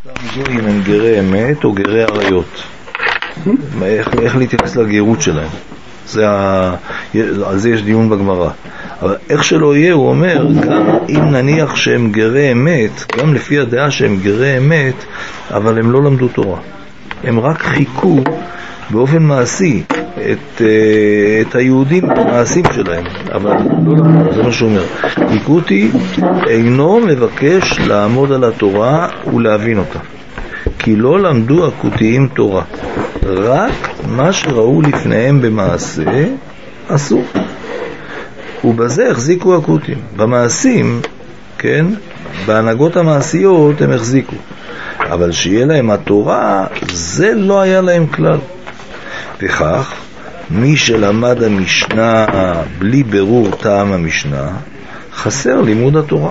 גויים הם גרי אמת או גרי עריות? איך להתייחס לגירות שלהם? על זה יש דיון בגמרא. אבל איך שלא יהיה, הוא אומר, גם אם נניח שהם גרי אמת, גם לפי הדעה שהם גרי אמת, אבל הם לא למדו תורה. הם רק חיכו באופן מעשי את היהודים במעשים שלהם, אבל לא למדו, זה מה שהוא אומר. ליקוטי אינו מבקש לעמוד על התורה ולהבין אותה, כי לא למדו הקוטיים תורה, רק מה שראו לפניהם במעשה עשו, ובזה החזיקו הקוטיים. במעשים, כן, בהנהגות המעשיות הם החזיקו, אבל שיהיה להם התורה, זה לא היה להם כלל. וכך, מי שלמד המשנה בלי ברור טעם המשנה, חסר לימוד התורה.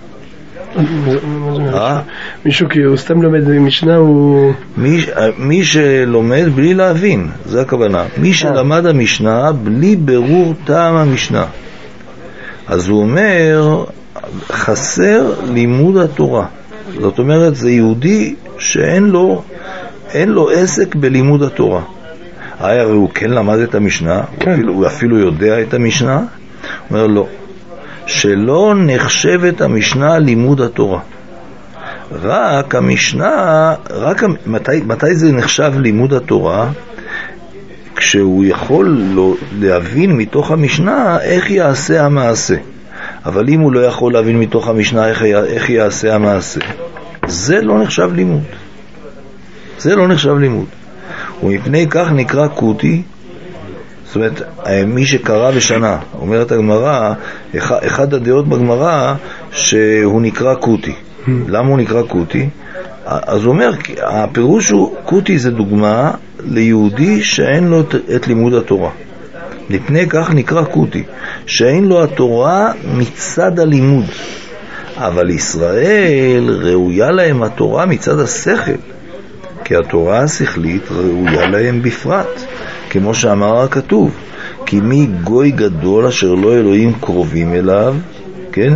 מישהו כי הוא סתם לומד משנה, הוא... מי שלומד בלי להבין, זה הכוונה. מי שלמד המשנה בלי ברור טעם המשנה, אז הוא אומר, חסר לימוד התורה. זאת אומרת, זה יהודי שאין לו עסק בלימוד התורה. הרי הוא כן למד את המשנה, הוא אפילו יודע את המשנה. הוא אומר לא, שלא נחשבת המשנה לימוד התורה. רק המשנה, מתי זה נחשב לימוד התורה? כשהוא יכול להבין מתוך המשנה איך יעשה המעשה. אבל אם הוא לא יכול להבין מתוך המשנה איך יעשה המעשה, זה לא נחשב לימוד. זה לא נחשב לימוד. ומפני כך נקרא קוטי. זאת אומרת, מי שקרא בשנה, אומרת הגמרא, אחד הדעות בגמרא שהוא נקרא קוטי. למה הוא נקרא קוטי? אז הוא אומר, הפירוש הוא, קוטי זה דוגמה ליהודי שאין לו את לימוד התורה. לפני כך נקרא קוטי, שאין לו התורה מצד הלימוד. אבל ישראל ראויה להם התורה מצד השכל, כי התורה השכלית ראויה להם בפרט, כמו שאמר הכתוב, כי מי גוי גדול אשר לא אלוהים קרובים אליו, כן?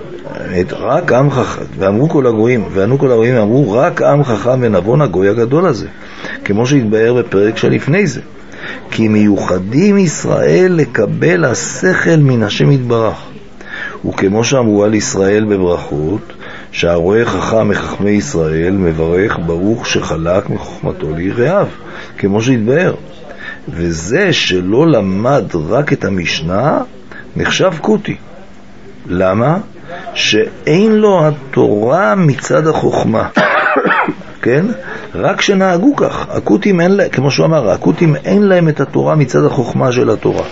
רק עם חכם, וענו כל הגויים אמרו, רק עם חכם ונבון הגוי הגדול הזה, כמו שהתבאר בפרק שלפני זה. כי מיוחדים ישראל לקבל השכל מן השם יתברך, וכמו שאמרו על ישראל בברכות, שהרואה חכם מחכמי ישראל מברך ברוך שחלק מחוכמתו ליראיו, כמו שהתבאר. וזה שלא למד רק את המשנה נחשב קוטי. למה? שאין לו התורה מצד החוכמה. כן? רק שנהגו כך. הקוטים אין להם, כמו שהוא אמר, הקוטים אין להם את התורה מצד החוכמה של התורה.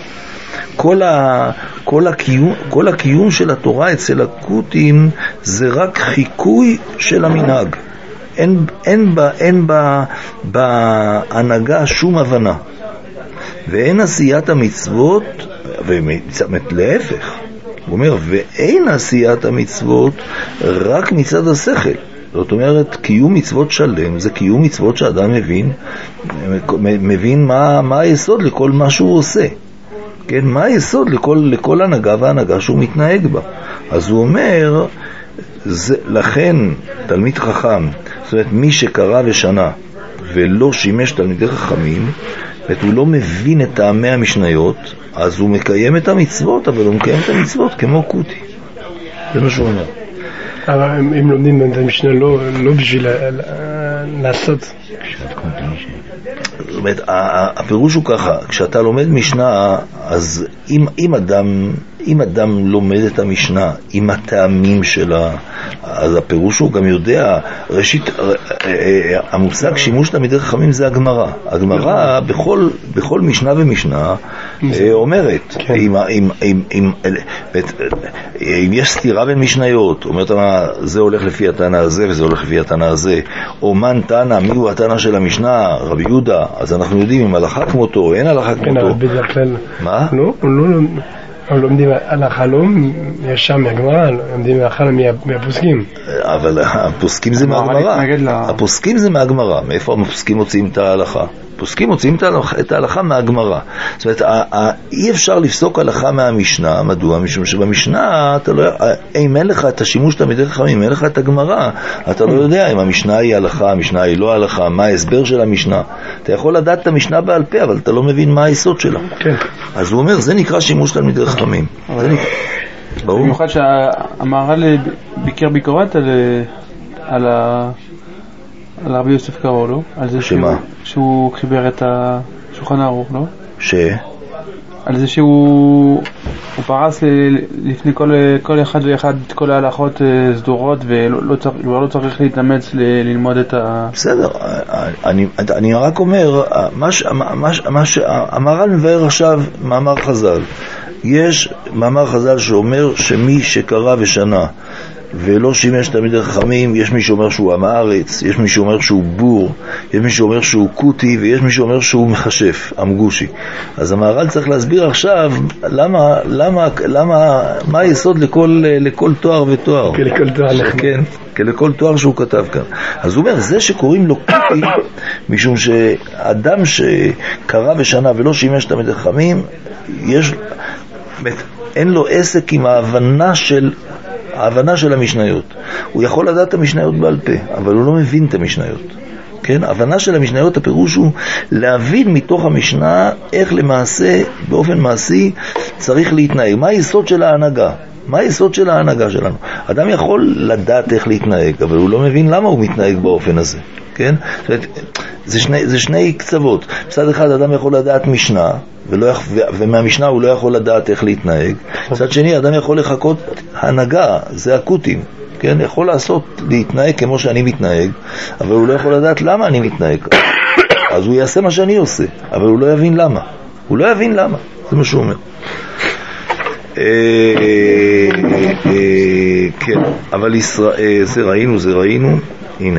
כל הקיום של התורה אצל הקוטים זה רק חיקוי של המנהג. אין בהנהגה שום הבנה. ואין עשיית המצוות, להפך, הוא אומר, ואין עשיית המצוות רק מצד השכל. זאת אומרת, קיום מצוות שלם זה קיום מצוות שאדם מבין מה היסוד לכל מה שהוא עושה. כן, מה היסוד לכל הנהגה והנהגה שהוא מתנהג בה. אז הוא אומר, לכן תלמיד חכם, זאת אומרת, מי שקרא ושנה ולא שימש תלמידי חכמים, הוא לא מבין את טעמי המשניות, אז הוא מקיים את המצוות, אבל הוא מקיים את המצוות כמו קוטי. זה מה שהוא אומר. אבל הם לומדים את המשנה לא בשביל לעשות. זאת אומרת, הפירוש הוא ככה, כשאתה לומד משנה, אז אם אדם לומד את המשנה עם הטעמים שלה, אז הפירוש הוא גם יודע, ראשית, המושג שימוש תלמידי חכמים זה הגמרא. הגמרא בכל משנה ומשנה אומרת, אם יש סתירה בין משניות, אומרת זה הולך לפי התנא הזה וזה הולך לפי התנא הזה, או מן תנא, מי הוא התנא של המשנה, רבי יהודה, אז אנחנו יודעים אם הלכה כמותו או אין הלכה כמותו. כן, אבל בדרך כלל לא לומדים על החלום ישר מהגמרא, לומדים מהחלום מהפוסקים. אבל הפוסקים זה מהגמרא. הפוסקים זה מהגמרא. מאיפה הפוסקים מוצאים את ההלכה? הפוסקים מוצאים את ההלכה מהגמרא. זאת אומרת, אי אפשר לפסוק הלכה מהמשנה. מדוע? משום שבמשנה, אם אין לך את השימוש תלמידי חכמים, אין לך את הגמרא, אתה לא יודע אם המשנה היא הלכה, המשנה היא לא הלכה, מה ההסבר של המשנה. אתה יכול לדעת את המשנה בעל פה, אבל אתה לא מבין מה היסוד שלה. כן. אז הוא אומר, זה נקרא שימוש תלמידי חכמים. ברור? במיוחד שהמהר"ל ביקר ביקורת על רבי יוסף קארו, לא? על זה שהוא חיבר את השולחן ערוך, לא? על זה שהוא פרס לפני כל אחד ואחד את כל ההלכות סדורות, ולא צריך להתאמץ ללמוד את בסדר, אני רק אומר, המהר"ל מבאר עכשיו מאמר חז"ל. יש מאמר חז"ל שאומר שמי שקרא ושנה ולא שימש תלמידי חכמים, יש מי שאומר שהוא עם הארץ, יש מי שאומר שהוא בור, יש מי שאומר שהוא קוטי, ויש מי שאומר שהוא מחשף, אמגושי. אז המהר"ל צריך להסביר עכשיו מה היסוד לכל תואר ותואר. לכל תואר נחמד. כן, לכל תואר שהוא כתב כאן. אז הוא אומר, זה שקוראים לו קוטי, משום שאדם שקרא ושנה ולא שימש תלמידי חכמים, אין לו עסק עם ההבנה של המשניות. הוא יכול לדעת את המשניות בעל פה, אבל הוא לא מבין את המשניות. כן? ההבנה של המשניות, הפירוש הוא להבין מתוך המשנה איך למעשה, באופן מעשי, צריך להתנהג. מה היסוד של ההנהגה? מה היסוד של ההנהגה שלנו? אדם יכול לדעת איך להתנהג, אבל הוא לא מבין למה הוא מתנהג באופן הזה. כן? זה שני קצוות. מצד אחד אדם יכול לדעת משנה, ומהמשנה הוא לא יכול לדעת איך להתנהג. מצד שני אדם יכול לחכות הנהגה, זה הקוטים. כן? יכול להתנהג כמו שאני מתנהג, אבל הוא לא יכול לדעת למה אני מתנהג. אז הוא יעשה מה שאני עושה, אבל הוא לא יבין למה. הוא לא יבין למה. זה מה שהוא אומר. כן, אבל ישראל, זה ראינו, הנה.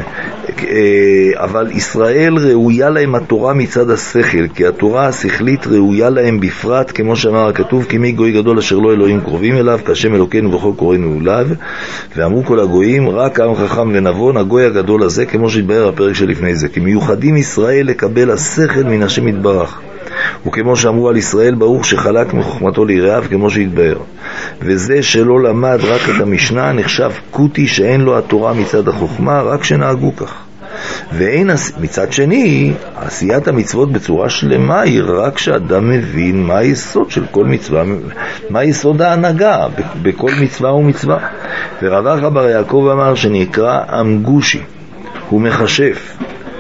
אבל ישראל ראויה להם התורה מצד השכל, כי התורה השכלית ראויה להם בפרט, כמו שאמר הכתוב, כי מי גוי גדול אשר לא אלוהים קרובים אליו, כשם אלוקינו וכל קוראינו אליו. ואמרו כל הגויים, רק עם חכם ונבון, הגוי הגדול הזה, כמו שהתבהר הפרק שלפני זה, כי מיוחדים ישראל לקבל השכל מן השם יתברך. וכמו שאמרו על ישראל, ברוך שחלק מחוכמתו ליראיו, כמו שהתבהר. וזה שלא למד רק את המשנה נחשב קוטי שאין לו התורה מצד החוכמה, רק שנהגו כך. ואין מצד שני, עשיית המצוות בצורה שלמה היא רק שאדם מבין מה היסוד של כל מצווה, מה היסוד ההנהגה בכל מצווה ומצווה. ורב אחא בר יעקב אמר שנקרא אמגושי, הוא מחשף,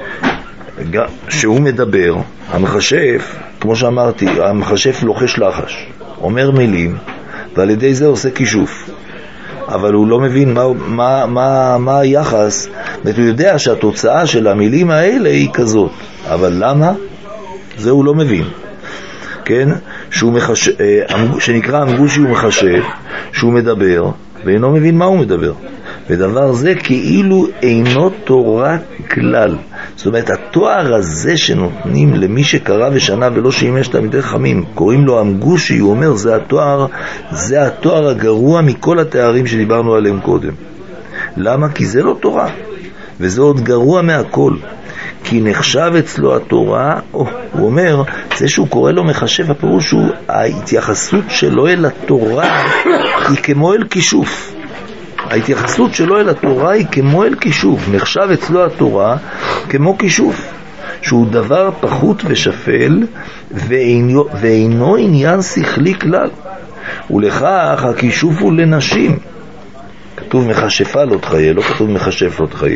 שהוא מדבר. המחשף, כמו שאמרתי, המחשף לוחש לחש, אומר מילים, ועל ידי זה עושה כישוף. אבל הוא לא מבין מה היחס, והוא יודע שהתוצאה של המילים האלה היא כזאת. אבל למה? זה הוא לא מבין. כן? שנקרא אמגושי הוא מחשף, שהוא מדבר, ואינו מבין מה הוא מדבר. ודבר זה כאילו אינו תורה כלל. זאת אומרת, התואר הזה שנותנים למי שקרא ושנה ולא שימש תלמידי חכמים, קוראים לו אמגושי, הוא אומר, זה התואר הגרוע מכל התארים שדיברנו עליהם קודם. למה? כי זה לא תורה, וזה עוד גרוע מהכל. כי נחשב אצלו התורה, הוא אומר, זה שהוא קורא לו מחשב, הפירוש הוא, ההתייחסות שלו אל התורה היא כמו אל כישוף. ההתייחסות שלו אל התורה היא כמו אל כישוף. נחשב אצלו התורה כמו כישוף, שהוא דבר פחות ושפל, ואינו עניין שכלי כלל. ולכך הכישוף הוא לנשים. כתוב מחשפה לא תחיה, לא כתוב מחשף לא תחיה.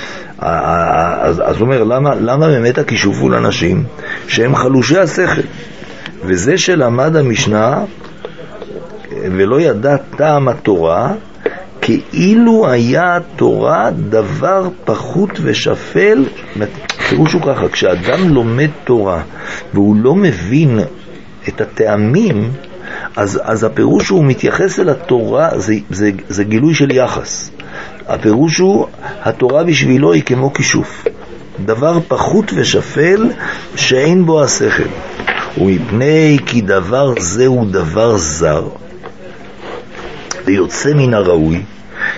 אז הוא אומר, למה באמת הכישוף הוא לנשים? שהם חלושי השכל. וזה שלמד המשנה ולא ידע טעם התורה, כאילו היה התורה דבר פחות ושפל. פירושו ככה, כשאדם לומד תורה והוא לא מבין את הטעמים, אז הפירוש הוא מתייחס אל התורה, זה גילוי של יחס. הפירוש הוא, התורה בשבילו היא כמו כישוף, דבר פחות ושפל שאין בו השכל, ומפני כי דבר זה הוא דבר זר ויוצא מן הראוי,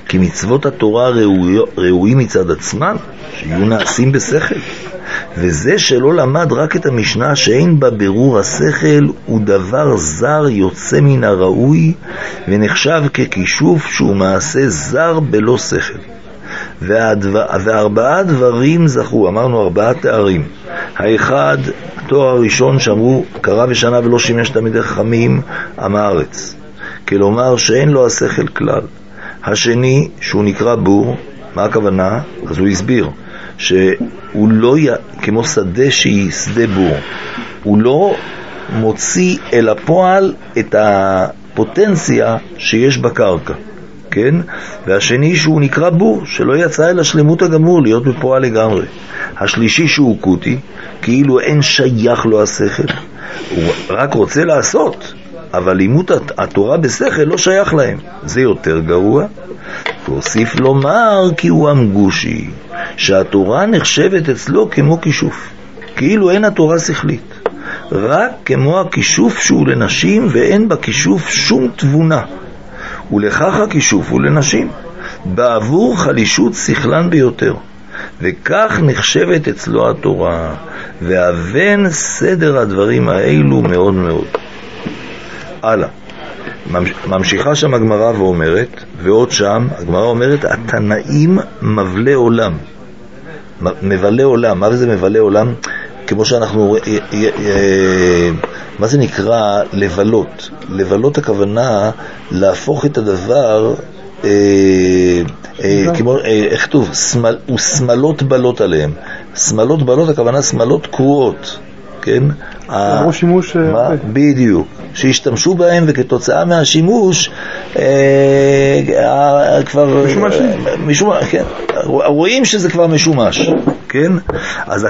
כי מצוות התורה ראויים מצד עצמם, שיהיו נעשים בשכל. וזה שלא למד רק את המשנה שאין בה ברור השכל, הוא דבר זר יוצא מן הראוי, ונחשב ככישוף שהוא מעשה זר בלא שכל. וארבעה דברים זכו, אמרנו 4 תארים. האחד, התואר הראשון שאמרו, קרא ושנה ולא שימש תלמידי חכמים, עם הארץ. כלומר שאין לו השכל כלל. השני, שהוא נקרא בור, מה הכוונה? אז הוא הסביר שהוא לא, כמו שדה שהיא שדה בור, הוא לא מוציא אל הפועל את הפוטנציה שיש בקרקע, כן? והשני שהוא נקרא בור, שלא יצא אל השלמות הגמור, להיות בפועל לגמרי. השלישי שהוא קוטי, כאילו אין שייך לו השכל, הוא רק רוצה לעשות, אבל לימוד התורה בשכל לא שייך להם, זה יותר גרוע. והוסיף לומר כי הוא המגושי, שהתורה נחשבת אצלו כמו כישוף, כאילו אין התורה שכלית, רק כמו הכישוף שהוא לנשים, ואין בכישוף שום תבונה, ולכך הכישוף הוא לנשים, בעבור חלישות שכלן ביותר, וכך נחשבת אצלו התורה, ואבן סדר הדברים האלו מאוד מאוד. הלאה, ממשיכה שם הגמרא ואומרת, ועוד שם הגמרא אומרת, התנאים מבלי עולם. מבלי עולם, מה זה מבלי עולם? כמו שאנחנו, מה זה נקרא לבלות? לבלות הכוונה להפוך את הדבר, כמו, איך כתוב? ושמלות בלות עליהם. שמלות בלות הכוונה שמלות קרועות, כן? אמרו שימוש בדיוק, שהשתמשו בהם, וכתוצאה מהשימוש כבר כן, רואים שזה כבר משומש, כן? אז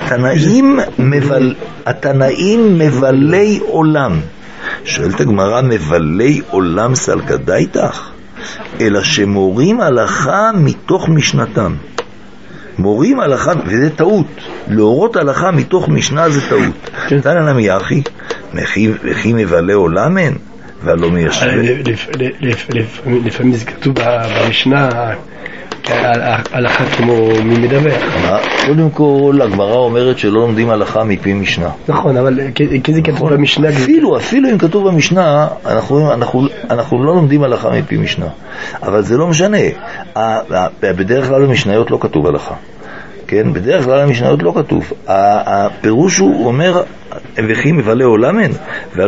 התנאים מבלי עולם. שואלת הגמרא, מבלי עולם סלקא דייתך? אלא שמורים הלכה מתוך משנתם. מורים הלכה, וזה טעות, להורות הלכה מתוך משנה זה טעות. תנא נמי אחי, וכי מבלי עולם אין, ולא מיישב. לפעמים זה כתוב במשנה, הלכה כמו מי מדבר. קודם כל, הגמרא אומרת שלא לומדים הלכה מפי משנה. נכון, אבל כי זה כתוב במשנה. אפילו אם כתוב במשנה, אנחנו לא לומדים הלכה מפי משנה. אבל זה לא משנה. בדרך כלל במשניות לא כתוב הלכה. כן? בדרך כלל במשניות לא כתוב. הפירוש הוא אומר, וכי מבלי עולם אין.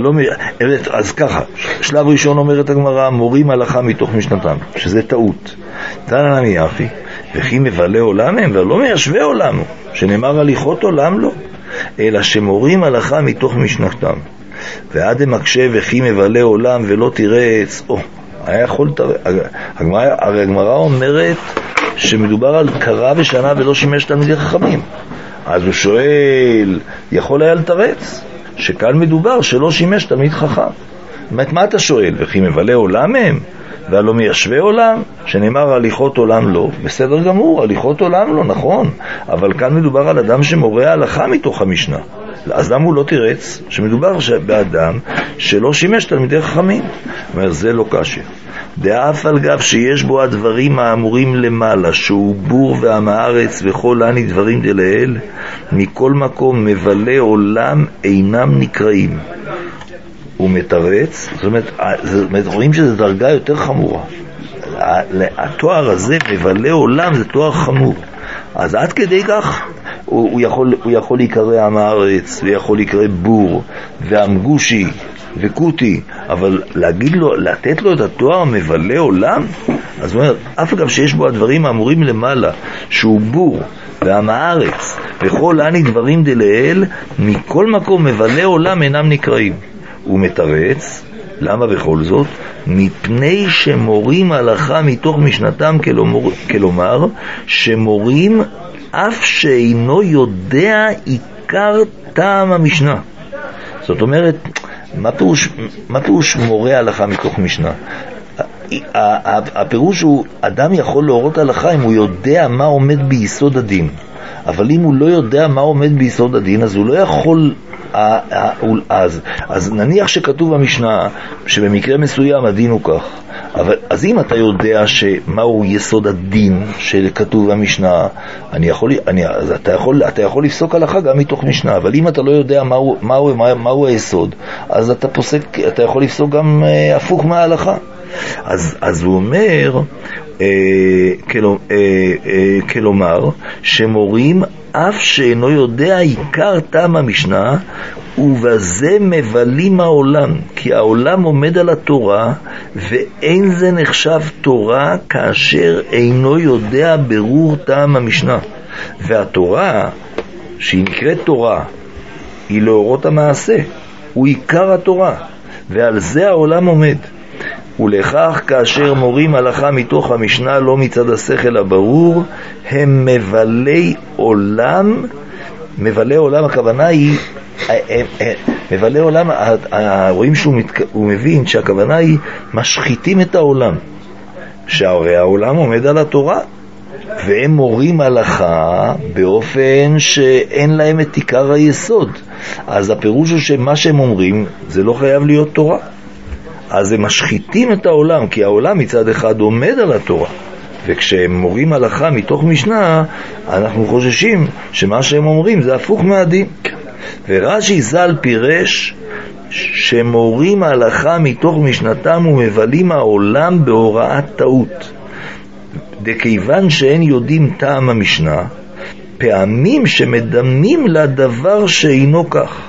אז ככה, שלב ראשון אומרת הגמרא, מורים הלכה מתוך משנתם, שזה טעות. תנא נמי אחי, וכי מבלי עולם הם, ולא מיישבי עולם, שנאמר הליכות עולם לא, אלא שמורים הלכה מתוך משנתם. ועד המקשה וכי מבלי עולם ולא תירץ, היה יכול, הרי הגמרא אומרת שמדובר על קרא ושנה ולא שימש תלמידי חכמים. אז הוא שואל, יכול היה לתרץ שכאן מדובר שלא שימש תלמיד חכם. מה אתה שואל? וכי מבלי עולם הם ולא מיישבי עולם, שנאמר הליכות עולם לא. בסדר גמור, הליכות עולם לא, נכון, אבל כאן מדובר על אדם שמורה הלכה מתוך המשנה. אז למה הוא לא תירץ שמדובר באדם שלא שימש תלמידי חכמים? אומר, זה לא קשה. דאף על גב שיש בו הדברים האמורים למעלה, שהוא בור ועם הארץ וכל עני דברים דלאל, מכל מקום מבלי עולם אינם נקראים. הוא מתרץ, זאת אומרת, רואים שזו דרגה יותר חמורה. התואר הזה, מבלי עולם, זה תואר חמור. אז עד כדי כך הוא יכול להיקרא עם הארץ, ויכול להיקרא בור והמגושי וקוטי, אבל להגיד לו, לתת לו את התואר מבלי עולם, אז הוא אומר, אף אגב שיש בו הדברים האמורים למעלה, שהוא בור ועם הארץ וכל עני דברים דלאל, מכל מקום מבלי עולם אינם נקראים. הוא מתרץ, למה בכל זאת? מפני שמורים הלכה מתוך משנתם, כלומר שמורים אף שאינו יודע עיקר טעם המשנה. זאת אומרת, מה פירוש מורה הלכה מתוך משנה? הפירוש הוא, אדם יכול להורות הלכה אם הוא יודע מה עומד ביסוד הדין. אבל אם הוא לא יודע מה עומד ביסוד הדין, אז הוא לא יכול, אז נניח שכתוב במשנה שבמקרה מסוים הדין הוא כך, אז אם אתה יודע מהו יסוד הדין שכתוב במשנה, אז אתה יכול לפסוק הלכה גם מתוך משנה, אבל אם אתה לא יודע מהו היסוד, אז אתה יכול לפסוק גם הפוך מההלכה. אז הוא אומר, כלומר, שמורים אף שאינו יודע עיקר טעם המשנה, ובזה מבלים העולם, כי העולם עומד על התורה, ואין זה נחשב תורה כאשר אינו יודע ברור טעם המשנה. והתורה, שהיא נקראת תורה, היא לאורות המעשה, הוא עיקר התורה, ועל זה העולם עומד. ולכך כאשר מורים הלכה מתוך המשנה לא מצד השכל הברור, הם מבלי עולם. מבלי עולם, הכוונה היא, מבלי עולם, רואים שהוא מבין שהכוונה היא משחיתים את העולם, שהרי העולם עומד על התורה, והם מורים הלכה באופן שאין להם את עיקר היסוד. אז הפירוש הוא שמה שהם אומרים זה לא חייב להיות תורה, אז הם משחיתים את העולם, כי העולם מצד אחד עומד על התורה, וכשהם מורים הלכה מתוך משנה, אנחנו חוששים שמה שהם אומרים זה הפוך מהדין. ורש"י ז"ל פירש שמורים הלכה מתוך משנתם ומבלים העולם בהוראת טעות, דכיוון שאין יודעים טעם המשנה, פעמים שמדמים לדבר שאינו כך,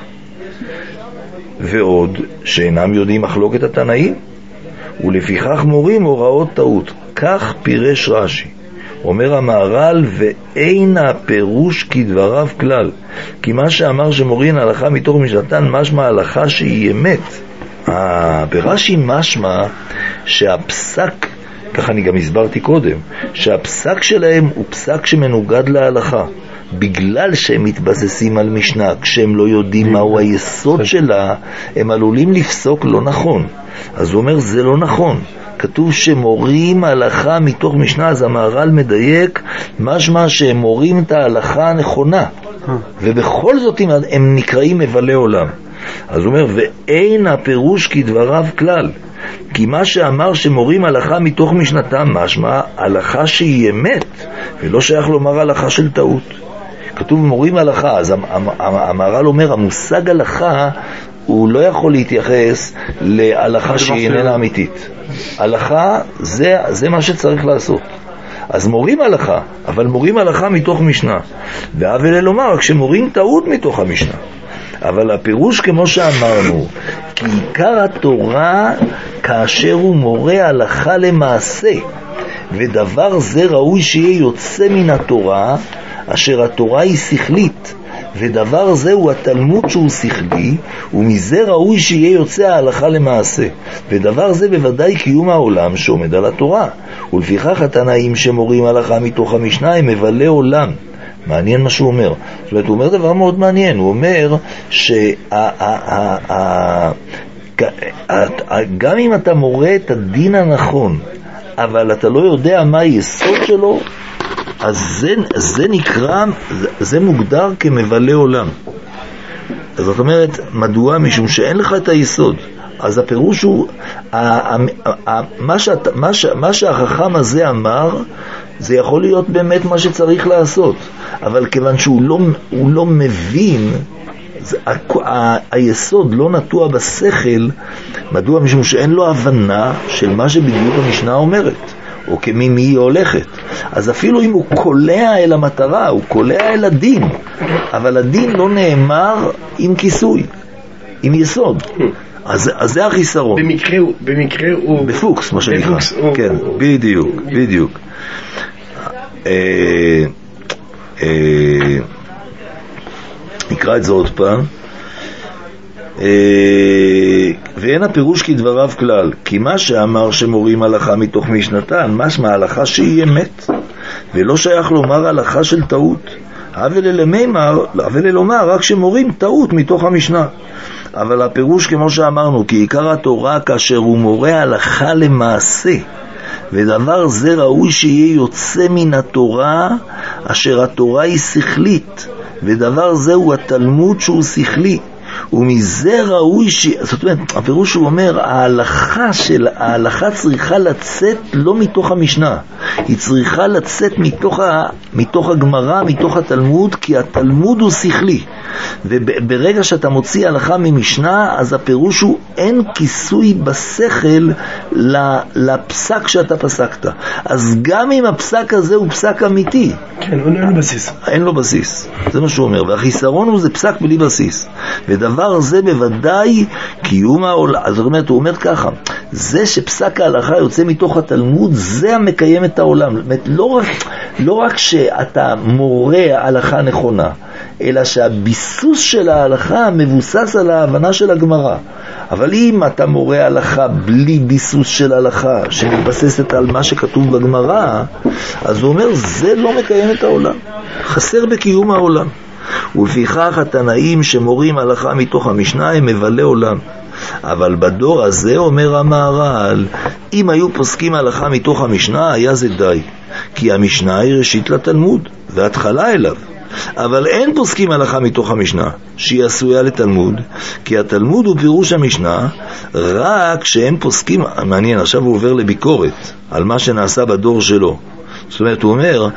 ועוד שאינם יודעים מחלוקת התנאים, ולפיכך מורים הוראות טעות. כך פירש רש"י. אומר המהר"ל, ואין הפירוש כדבריו כלל, כי מה שאמר שמורין הלכה מתוך משנתן משמע הלכה שהיא אמת. ברש"י משמע שהפסק, ככה אני גם הסברתי קודם, שהפסק שלהם הוא פסק שמנוגד להלכה, בגלל שהם מתבססים על משנה. כשהם לא יודעים מהו היסוד שלה, הם עלולים לפסוק לא נכון. אז הוא אומר, זה לא נכון. כתוב שמורים הלכה מתוך משנה, אז המהר"ל מדייק, משמע שהם מורים את ההלכה הנכונה, ובכל זאת הם נקראים מבלי עולם. אז הוא אומר, ואין הפירוש כדבריו כלל, כי מה שאמר שמורים הלכה מתוך משנתם, משמע הלכה שהיא אמת, ולא שייך לומר הלכה של טעות. כתוב מורים הלכה, אז המהר"ל אומר, המושג הלכה הוא לא יכול להתייחס להלכה שהיא איננה אמיתית. הלכה זה מה שצריך לעשות. אז מורים הלכה, אבל מורים הלכה מתוך משנה. והאבל לומר, רק שמורים טעות מתוך המשנה. אבל הפירוש כמו שאמרנו, כי עיקר התורה כאשר הוא מורה הלכה למעשה, ודבר זה ראוי שיהיה יוצא מן התורה, אשר התורה היא שכלית, ודבר זה הוא התלמוד שהוא שכלי, ומזה ראוי שיהיה יוצא ההלכה למעשה, ודבר זה בוודאי קיום העולם שעומד על התורה. ולפיכך התנאים שמורים הלכה מתוך המשנה הם מבלי עולם. מעניין מה שהוא אומר. זאת אומרת, הוא אומר דבר מאוד מעניין. הוא אומר גם אם אתה מורה את הדין הנכון, אבל אתה לא יודע מה היסוד שלו, אז זה נקרא, זה מוגדר כמבלי עולם. אז זאת אומרת, מדוע? משום שאין לך את היסוד. אז הפירוש הוא, מה שהחכם הזה אמר, זה יכול להיות באמת מה שצריך לעשות. אבל כיוון שהוא לא מבין, היסוד לא נטוע בשכל. מדוע? משום שאין לו הבנה של מה שבדיוק המשנה אומרת, או כמי היא הולכת. אז אפילו אם הוא קולע אל המטרה, הוא קולע אל הדין, אבל הדין לא נאמר עם כיסוי, עם יסוד. אז זה החיסרון. במקרה הוא בפוקס, מה שנקרא. כן, בדיוק. נקרא את זה עוד פעם. ואין הפירוש כדבריו כלל, כי מה שאמר שמורים הלכה מתוך משנתן, משמע הלכה שהיא אמת, ולא שייך לומר הלכה של טעות. אבל לומר רק שמורים טעות מתוך המשנה. אבל הפירוש כמו שאמרנו, כי עיקר התורה כאשר הוא מורה הלכה למעשה, ודבר זה ראוי שיהיה יוצא מן התורה, אשר התורה היא שכלית, ודבר זה הוא התלמוד שהוא שכלי, ומזה ראוי זאת אומרת, הפירוש הוא אומר, ההלכה צריכה לצאת לא מתוך המשנה, היא צריכה לצאת מתוך הגמרא, מתוך התלמוד, כי התלמוד הוא שכלי, וברגע שאתה מוציא הלכה ממשנה, אז הפירוש הוא אין כיסוי בשכל לפסק שאתה פסקת. אז גם אם הפסק הזה הוא פסק אמיתי, כן, אין לו בסיס. אין לו בסיס, זה מה שהוא אומר, והחיסרון הוא זה פסק בלי בסיס, ודבר זה בוודאי קיום העולם. זאת אומרת, הוא אומר ככה, זה שפסק ההלכה יוצא מתוך התלמוד, זה המקיים את העולם. זאת אומרת, לא רק שאתה מורה הלכה נכונה, אלא שהביסוס של ההלכה מבוסס על ההבנה של הגמרא. אבל אם אתה מורה הלכה בלי ביסוס של הלכה שמתבססת על מה שכתוב בגמרא, אז הוא אומר, זה לא מקיים את העולם, חסר בקיום העולם. ולפיכך התנאים שמורים הלכה מתוך המשנה הם מבלי עולם. אבל בדור הזה, אומר המהר"ל, אם היו פוסקים הלכה מתוך המשנה, היה זה די, כי המשנה היא ראשית לתלמוד והתחלה אליו. אבל אין פוסקים הלכה מתוך המשנה שהיא עשויה לתלמוד, כי התלמוד הוא פירוש המשנה, רק שאין פוסקים. מעניין, עכשיו הוא עובר לביקורת על מה שנעשה בדור שלו. זאת אומרת, הוא אומר,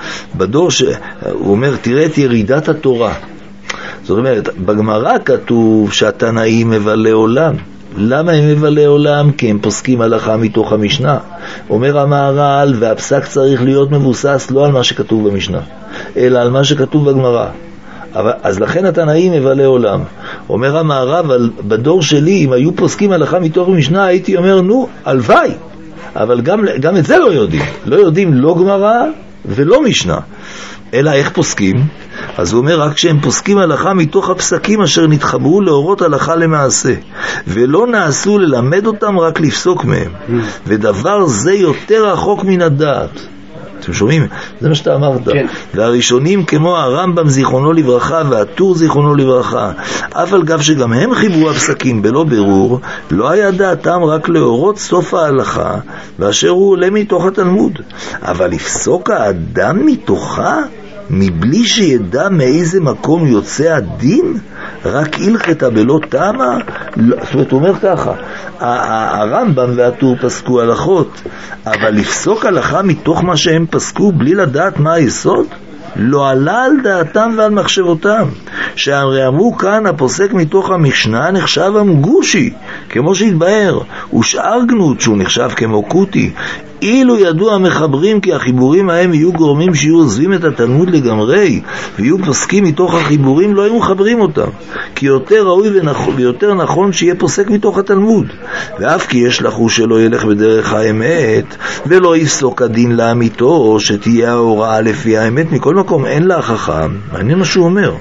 הוא אומר, תראה את ירידת התורה. זאת אומרת, בגמרא כתוב שהתנאים מבלי עולם. למה הם מבלי עולם? כי הם פוסקים הלכה מתוך המשנה. אומר המהר"ל, והפסק צריך להיות מבוסס לא על מה שכתוב במשנה, אלא על מה שכתוב בגמרא. אז לכן התנאים מבלי עולם. אומר המהר"ל, אבל בדור שלי, אם היו פוסקים הלכה מתוך המשנה, הייתי אומר, נו, הלוואי. אבל גם את זה לא יודעים. לא יודעים לא גמרא ולא משנה. אלא איך פוסקים? אז הוא אומר, רק שהם פוסקים הלכה מתוך הפסקים אשר נתחברו להורות הלכה למעשה, ולא נעשו ללמד אותם, רק לפסוק מהם. ודבר זה יותר רחוק מן הדעת. אתם שומעים? זה מה שאתה אמרת. כן. והראשונים כמו הרמב"ם זיכרונו לברכה והטור זיכרונו לברכה, אף על גב שגם הם חיברו הפסקים בלא ברור, לא היה דעתם רק להורות סוף ההלכה, ואשר הוא עולה מתוך התלמוד. אבל לפסוק האדם מתוכה, מבלי שידע מאיזה מקום יוצא הדין, רק הלכתה בלא תמה. זאת אומרת, הוא אומר ככה, הרמב"ם והטור פסקו הלכות, אבל לפסוק הלכה מתוך מה שהם פסקו בלי לדעת מה היסוד, לא עלה על דעתם ועל מחשבותם. שהרי אמרו כאן, הפוסק מתוך המשנה נחשב המגושי, כמו שהתבהר, ושאר גנות שהוא נחשב כמו קוטי. אילו ידעו המחברים כי החיבורים ההם יהיו גורמים שיהיו עוזבים את התלמוד לגמרי, ויהיו פוסקים מתוך החיבורים, לא היו מחברים אותם, כי יותר ראוי ויותר נכון שיהיה פוסק מתוך התלמוד. ואף כי יש לחו שלא ילך בדרך האמת, ולא יפסוק הדין לאמיתו, שתהיה ההוראה לפי האמת. מכל מקום אין לה חכם. מעניין מה שהוא אומר.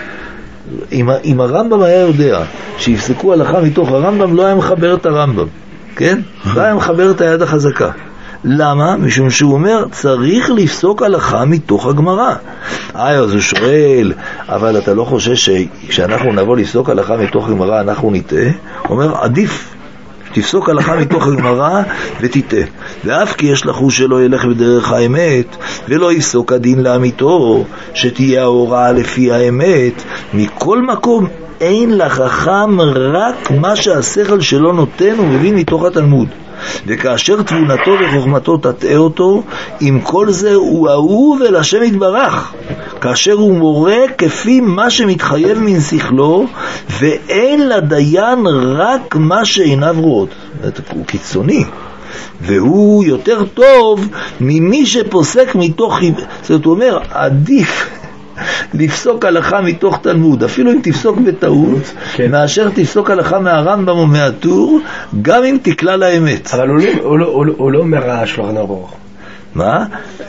אם הרמב"ם היה יודע שיפסקו הלכה מתוך הרמב"ם, לא היה מחבר את הרמב"ם, כן? לא היה מחבר את היד החזקה. למה? משום שהוא אומר, צריך לפסוק הלכה מתוך הגמרא. אז הוא שואל, אבל אתה לא חושב שכשאנחנו נבוא לפסוק הלכה מתוך הגמרא אנחנו נטעה? הוא אומר, עדיף תפסוק הלכה מתוך הגמרא ותטעה. ואף כי יש לחוש שלא ילך בדרך האמת, ולא יפסוק הדין לאמיתו, שתהיה ההוראה לפי האמת. מכל מקום אין לחכם רק מה שהשכל שלו נותן ומבין מתוך התלמוד. וכאשר תבונתו וחוכמתו תטעה אותו, עם כל זה הוא אהוב אל השם יתברך, כאשר הוא מורה כפי מה שמתחייב מן שכלו, ואין לדיין רק מה שעיניו רואות. הוא קיצוני, והוא יותר טוב ממי שפוסק מתוך... זאת אומרת, עדיף לפסוק הלכה מתוך תלמוד, אפילו אם תפסוק בטעות, כן. מאשר תפסוק הלכה מהרמב"ם או מהטור, גם אם תקלה לאמת. אבל הוא לא אומר השולחן ערוך. מה?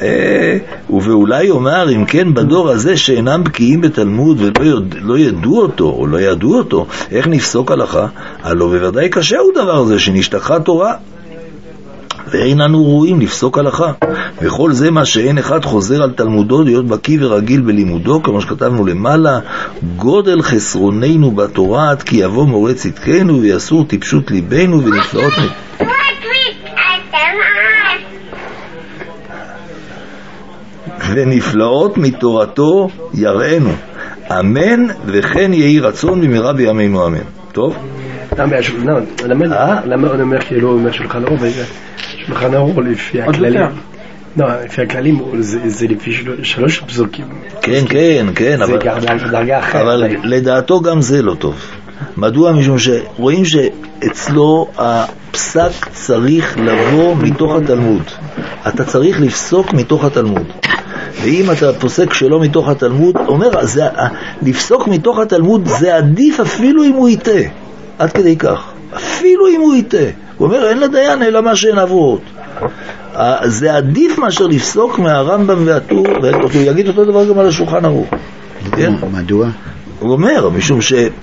ואולי אומר, אם כן בדור הזה שאינם בקיאים בתלמוד ולא ידעו אותו, או לא ידעו אותו, איך נפסוק הלכה? הלא בוודאי קשה הוא דבר זה שנשתכחה תורה, ואין אנו רואים לפסוק הלכה. וכל זה מה שאין אחד חוזר על תלמודו להיות בקיא ורגיל בלימודו, כמו שכתבנו למעלה, גודל חסרוננו בתורה עד כי יבוא מורה צדקנו ויסור טיפשות ליבנו ונפלאות ונפלאות מתורתו יראינו. אמן, וכן יהי רצון במהרה בימינו אמן. טוב? למה הוא אומר כאילו הוא אומר שולחן ערוך? שולחן ערוך לפי הכללים. לא, לפי הכללים זה לפי 3 פסוקים. כן, כן, כן. זה דרגה אחרת. אבל לדעתו גם זה לא טוב. מדוע? משום שרואים שאצלו הפסק צריך לבוא מתוך התלמוד. אתה צריך לפסוק מתוך התלמוד. ואם אתה פוסק שלא מתוך התלמוד, אומר, לפסוק מתוך התלמוד זה עדיף אפילו אם הוא יטעה. עד כדי כך. אפילו אם הוא יטעה. הוא אומר, אין לדיין אלא מה שאין עבורות. זה עדיף מאשר לפסוק מהרמב"ם והטור, והוא יגיד אותו דבר גם על השולחן ערוך. מדוע? הוא אומר, משום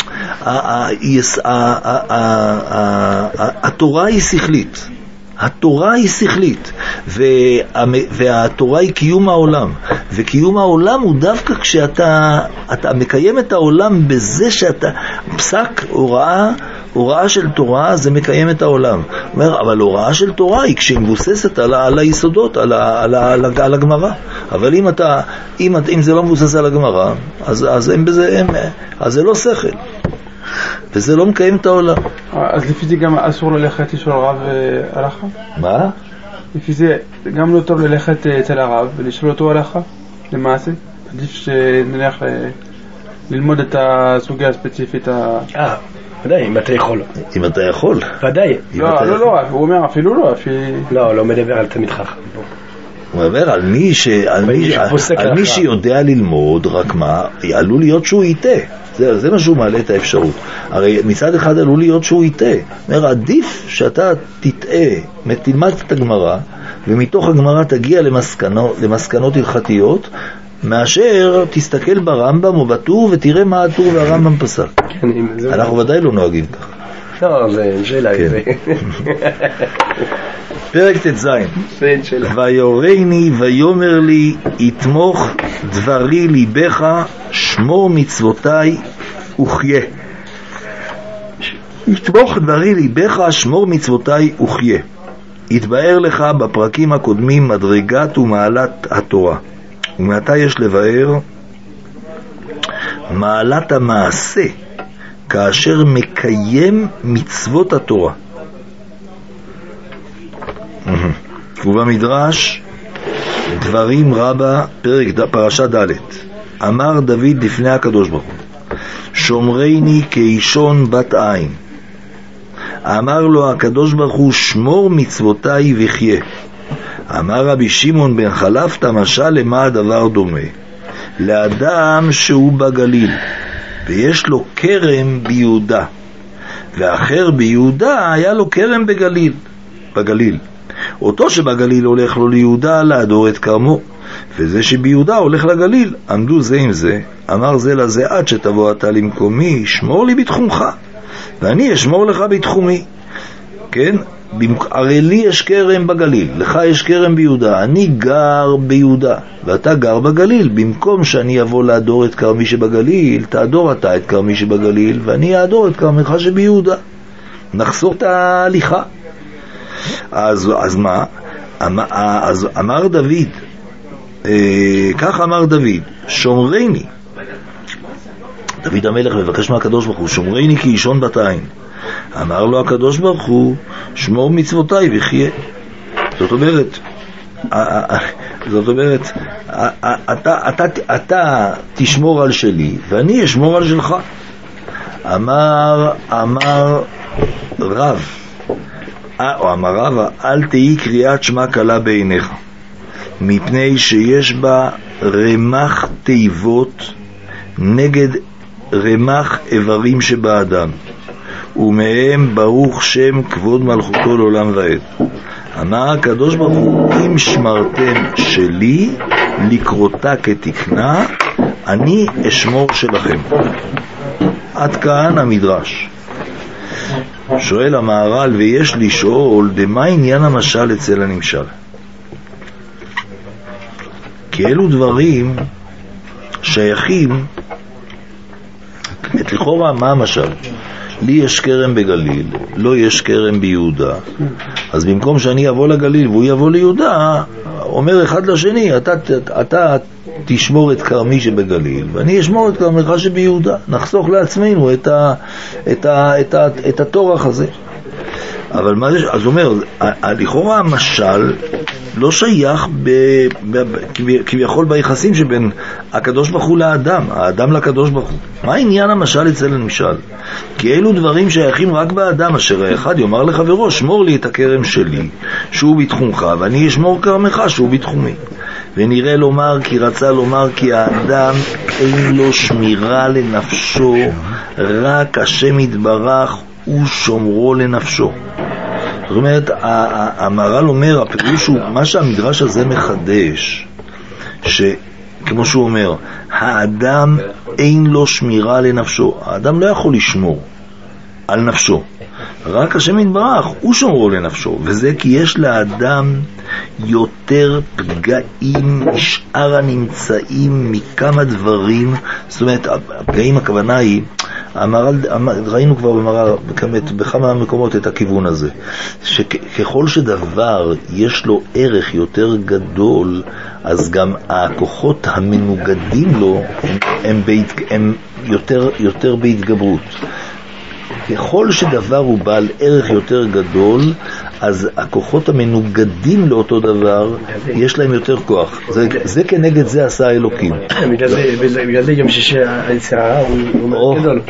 שהתורה היא שכלית. התורה היא שכלית, והתורה היא קיום העולם, וקיום העולם הוא דווקא כשאתה מקיים את העולם בזה שאתה פסק הוראה של תורה, זה מקיים את העולם. אומר, אבל הוראה של תורה היא כשהיא מבוססת על היסודות, על הגמרא. אבל אם זה לא מבוסס על הגמרא, אז זה לא שכל. וזה לא מקיים את העולם. אז לפי זה גם אסור ללכת לשאול הרב הלכה? מה? לפי זה גם לא טוב ללכת אצל הרב ולשאול אותו הלכה? למעשה? עדיף שנלך ללמוד את הסוגיה הספציפית. ודאי, אם אתה יכול. אם אתה יכול. ודאי. לא, הוא אומר אפילו לא. לא מדבר על תמיד חכם. הוא אומר על מי שיודע ללמוד, רק מה, עלול להיות שהוא יטעה. זה מה שהוא מעלה את האפשרות. הרי מצד אחד עלול להיות שהוא יטעה. אומר, עדיף שאתה תטעה, תלמד את הגמרא, ומתוך הגמרא תגיע למסקנות הלכתיות, מאשר תסתכל ברמב"ם או בטור ותראה מה הטור והרמב"ם פסק. אנחנו ודאי לא נוהגים כך. לא, זה שאלה. פרק ט"ז. ויורני ויאמר לי, יתמוך דברי ליבך, שמור מצוותיי וחיה. יתמוך דברי ליבך, שמור מצוותיי וחיה. יתבאר לך בפרקים הקודמים מדרגת ומעלת התורה, ומעתה יש לבאר מעלת המעשה כאשר מקיים מצוות התורה. ובמדרש דברים רבה, פרשת ד', אמר דוד לפני הקדוש ברוך הוא, שומרני כאישון בת עין. אמר לו הקדוש ברוך הוא, שמור מצוותיי וחיה. אמר רבי שמעון בן חלפתא, משל למה הדבר דומה? לאדם שהוא בגליל ויש לו כרם ביהודה, ואחר ביהודה היה לו כרם בגליל. אותו שבגליל הולך לו ליהודה להדור את כרמו, וזה שביהודה הולך לגליל, עמדו זה עם זה, אמר זה לזה, עד שתבוא אתה למקומי, שמור לי בתחומך ואני אשמור לך בתחומי. כן? הרי לי יש כרם בגליל, לך יש כרם ביהודה, אני גר ביהודה ואתה גר בגליל. במקום שאני אבוא להדור את כרמי שבגליל, תעדור אתה את כרמי שבגליל ואני אעדור את כרמך שביהודה, נחסור את ההליכה. אז מה? אז אמר דוד, כך אמר דוד, שומרני. דוד המלך מבקש מהקדוש ברוך הוא, שומרני כאישון בת עין. אמר לו הקדוש ברוך הוא, שמור מצוותיי וחיה. זאת אומרת, אתה תשמור על שלי ואני אשמור על שלך. אמר רב, אל תהי קריאת שמע קלה בעיניך, מפני שיש בה רמח תיבות נגד רמח איברים שבאדם, ומהם ברוך שם כבוד מלכותו לעולם ועד. אמר הקדוש ברוך הוא, אם שמרתם שלי לקרותה כתקנה, אני אשמור שלכם. עד כאן המדרש. שואל המהר"ל, ויש לשאול, דמה עניין המשל אצל הנמשל? כי אלו דברים שייכים, לכאורה, מה המשל? לי יש כרם בגליל, לא יש כרם ביהודה. אז במקום שאני אבוא לגליל והוא יבוא ליהודה, אומר אחד לשני, אתה תשמור את כרמי שבגליל, ואני אשמור את כרמך שביהודה. נחסוך לעצמנו את התורח הזה. אבל מה זה, אז אומר, לכאורה המשל לא שייך כביכול ביחסים שבין הקדוש ברוך הוא לאדם, האדם לקדוש ברוך הוא. מה עניין המשל אצל המשל? כי אלו דברים שייכים רק באדם, אשר האחד יאמר לחברו, שמור לי את הכרם שלי שהוא בתחומך, ואני אשמור כרמך שהוא בתחומי. ונראה לומר, כי רצה לומר, כי האדם אין לו שמירה לנפשו, רק השם יתברך הוא שומרו לנפשו. זאת אומרת, המהר"ל אומר, הפירוש הוא, מה שהמדרש הזה מחדש, שכמו שהוא אומר, האדם אין לו שמירה לנפשו. האדם לא יכול לשמור על נפשו, רק השם יתברך הוא שומרו לנפשו. וזה כי יש לאדם יותר פגעים משאר הנמצאים מכמה דברים. זאת אומרת, הפגעים, הכוונה היא, ראינו כבר בכמה מקומות את הכיוון הזה, שככל שדבר יש לו ערך יותר גדול, אז גם הכוחות המנוגדים לו הם יותר בהתגברות. ככל שדבר הוא בעל ערך יותר גדול, אז הכוחות המנוגדים לאותו דבר יש להם יותר כוח. זה כנגד זה עשה האלוקים. בגלל זה גם שהיצרה הוא מאוד גדול.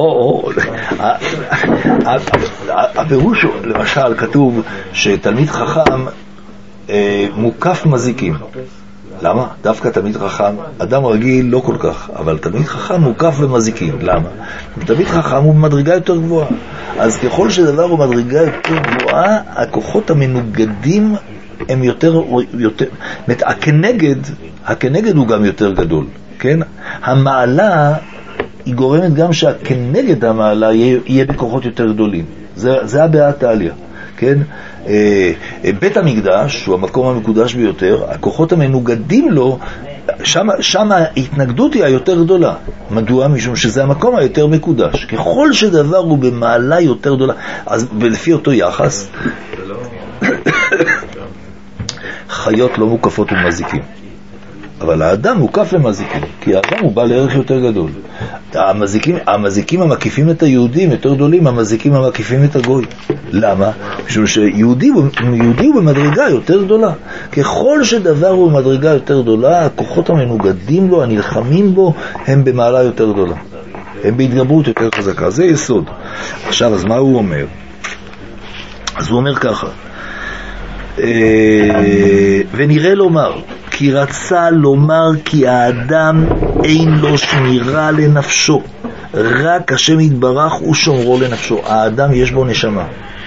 הפירוש, למשל, כתוב שתלמיד חכם מוקף מזיקים. למה? דווקא תלמיד חכם, אדם רגיל לא כל כך, אבל תלמיד חכם מוקף במזיקים. למה? תלמיד חכם הוא במדרגה יותר גבוהה. אז ככל שדבר הוא מדרגה יותר גבוהה, הכוחות המנוגדים הם יותר הכנגד הוא גם יותר גדול, כן? המעלה היא גורמת גם שהכנגד המעלה יהיה בכוחות יותר גדולים. זה הבעת העלייה, כן? בית המקדש הוא המקום המקודש ביותר, הכוחות המנוגדים לו, שם ההתנגדות היא היותר גדולה. מדוע? משום שזה המקום היותר מקודש. ככל שדבר הוא במעלה יותר גדולה, אז לפי אותו יחס חיות לא מוקפות ומזיקים, אבל האדם מוקף למזיקים, כי האדם הוא בעל ערך יותר גדול. המזיקים המקיפים את היהודים יותר גדולים, המזיקים המקיפים את הגוי. למה? משום שיהודי הוא במדרגה יותר גדולה. ככל שדבר הוא במדרגה יותר גדולה, הכוחות המנוגדים לו, הנלחמים בו, הם במעלה יותר גדולה, הם בהתגברות יותר חזקה. זה יסוד. עכשיו, אז מה הוא אומר? אז הוא אומר ככה, ונראה לומר, כי רצה לומר, כי האדם אין לו שמירה לנפשו, רק השם יתברך הוא שומרו לנפשו. האדם יש בו נשמה,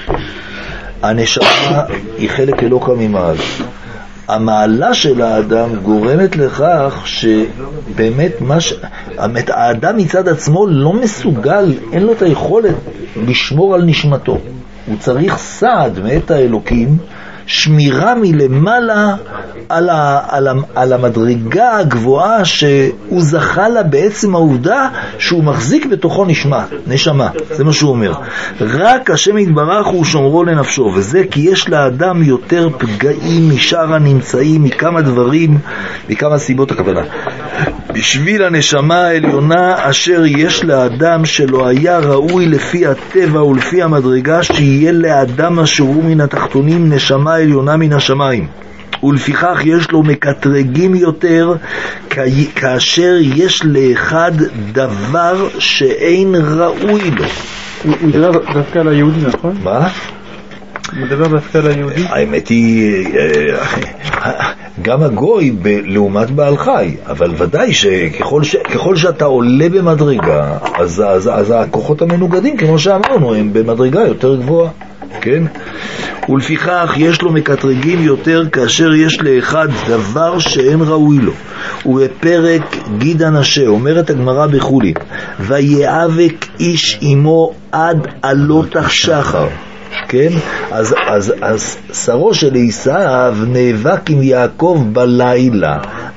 הנשמה היא חלק אלוקה ממעל. המעלה של האדם גורמת לכך שבאמת האדם מצד עצמו לא מסוגל, אין לו את היכולת לשמור על נשמתו. הוא צריך סעד מאת האלוקים, שמירה מלמעלה על המדרגה הגבוהה שהוא זכה לה בעצם העובדה שהוא מחזיק בתוכו נשמה. זה מה שהוא אומר. רק השם יתברך הוא שומרו לנפשו, וזה כי יש לאדם יותר פגעים משאר הנמצאים מכמה דברים, מכמה סיבות. הכוונה בשביל הנשמה העליונה אשר יש לאדם שלא היה ראוי לפי הטבע ולפי המדרגה שיהיה לאדם אשר הוא מן התחתונים נשמה עליונה מן השמיים, ולפיכך יש לו מקטרגים יותר, כאשר יש לאחד דבר שאין ראוי לו. הוא מדבר דווקא על היהודי, נכון? מה? הוא מדבר דווקא על היהודי? האמת היא גם הגוי לעומת בעל חי, אבל ודאי שככל שאתה עולה במדרגה, אז הכוחות המנוגדים, כמו שאמרנו, הם במדרגה יותר גבוהה, כן? ולפיכך יש לו מקטרגים יותר, כאשר יש לאחד דבר שאין ראוי לו. ובפרק גיד הנשה אומרת הגמרא בחולין, ויאבק איש עמו עד עלות השחר, כן? אז שרו של עשיו נאבק עם יעקב בלילה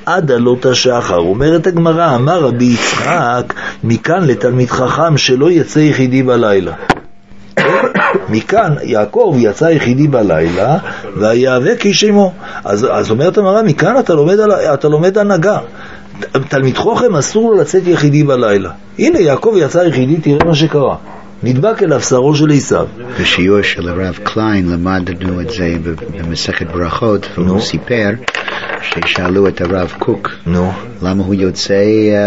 עד עלות השחר. אומרת הגמרא, אמר רבי יצחק, מכאן לתלמיד חכם שלא יצא יחידי בלילה. מכאן יעקב יצא יחידי בלילה ויאבק איש עמו. אז אומרת הגמרא, מכאן אתה לומד הנהגה. תלמיד חכם אסור לו לצאת יחידי בלילה. הנה יעקב יצא יחידי, תראה מה שקרה, נדבק אליו שרו של עשיו. בשיעור של הרב קליין למדנו את זה במסכת ברכות, והוא סיפר ששאלו את הרב קוק למה הוא יוצא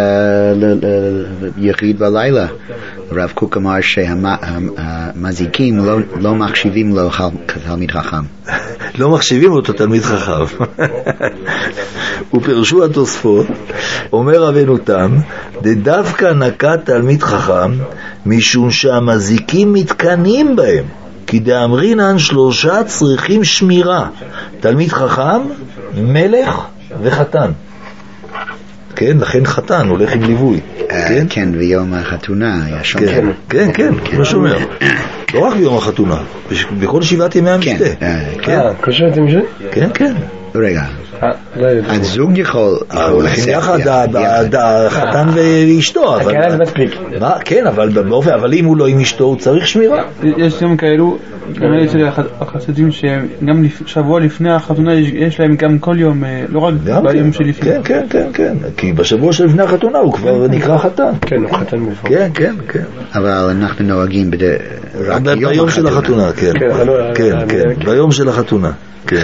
יחיד בלילה. הרב קוק אמר שהמזיקים לא מחשיבים לו כתלמיד חכם. לא מחשיבים אותו תלמיד חכם. ופרשו התוספות, אומר רבנו תם, דווקא נקט תלמיד חכם משום שהמזיקים מתקנים בהם, כי דאמרינן שלושה צריכים שמירה, תלמיד חכם, מלך וחתן. כן, לכן חתן הולך עם ליווי. כן, ויום החתונה היה שומר. כן, לא שומר. לא רק ביום החתונה, בכל 7 ימי המשתה. כל 7 ימי המשתה? כן. רגע, הזוג יכול הולכים יחד, החתן ואשתו. כן, אבל אם הוא לא עם אשתו הוא צריך שמירה. יש גם כאלו, גם אצל החסידים שגם שבוע לפני החתונה יש להם גם כל יום, לא רק ביום שלפני. כן, כי בשבוע שלפני החתונה הוא כבר נקרא חתן. כן, הוא חתן מפורט. כן. אבל אנחנו נוהגים רק ביום של החתונה. כן, ביום של החתונה. כן.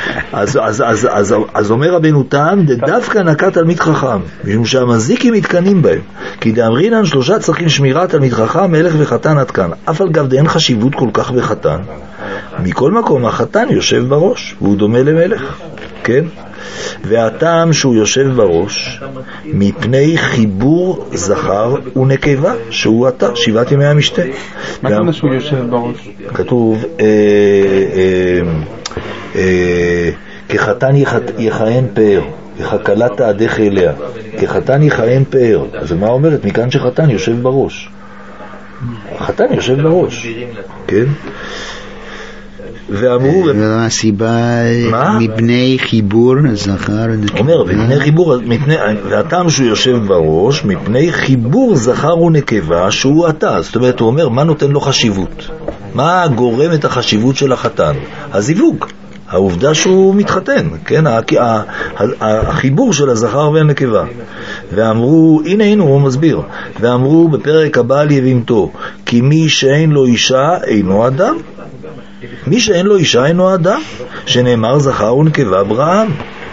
אז אומר רבנו תם, דווקא נקט תלמיד חכם, משום שהמזיקים מתקנים בהם, כי דאמרינן שלושה צריכים שמירה, תלמיד חכם, מלך וחתן עד כאן. אף על גב דאין חשיבות כל כך בחתן. מכל מקום החתן יושב בראש, והוא דומה למלך, כן? והטעם שהוא יושב בראש, מפני חיבור זכר ונקבה, שהוא אתה, 7 ימי המשתה. מה כמה שהוא יושב בראש? כתוב, כחתן יכהן פאר, וככלה תעדך אליה. כחתן יכהן פאר. אז מה אומרת? מכאן שחתן יושב בראש. החתן יושב בראש. כן? ואמרו... הסיבה מפני חיבור זכר... אומר, מפני חיבור... והטעם שהוא יושב בראש, מפני חיבור זכר ונקבה, שהוא אתה. זאת אומרת, הוא אומר, מה נותן לו חשיבות? מה גורם את החשיבות של החתן? הזיווג. העובדה שהוא מתחתן, כן? החיבור של הזכר והנקבה. ואמרו, הנה הוא מסביר, ואמרו בפרק הבא ליבימתו, כי מי שאין לו אישה אינו אדם. מי שאין לו אישה אינו אדם, שנאמר זכר ונקבה בראם,